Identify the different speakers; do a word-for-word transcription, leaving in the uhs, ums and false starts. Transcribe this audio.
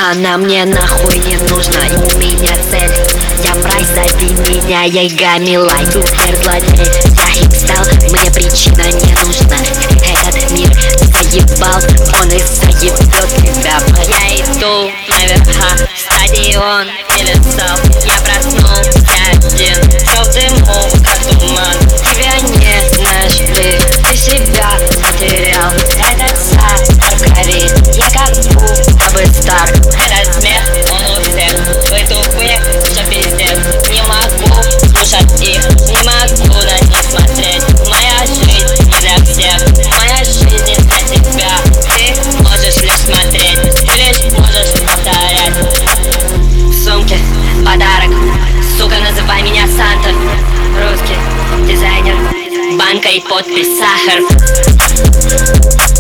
Speaker 1: Она мне нахуй не нужна, и у меня цель. Я мразь, зови меня, я гамилай. Супер злодей, я хип стал, мне причина не нужна. Этот мир заебал, он и заебет тебя. Я иду наверха, стадион или зал. Я проснулся один, все в дыму, как туман. Тебя не знаешь ты, ты себя потерял. Этот сахар горит, я как будто бы стар. Этот смех, он у всех, вы тупые, что пиздец. Не могу слушать их, не могу на них смотреть. Моя жизнь не для всех, моя жизнь не для тебя. Ты можешь лишь смотреть, ты лишь можешь повторять. В сумке подарок, сука, называй меня Санта. Русский дизайнер, банка и подпись сахар.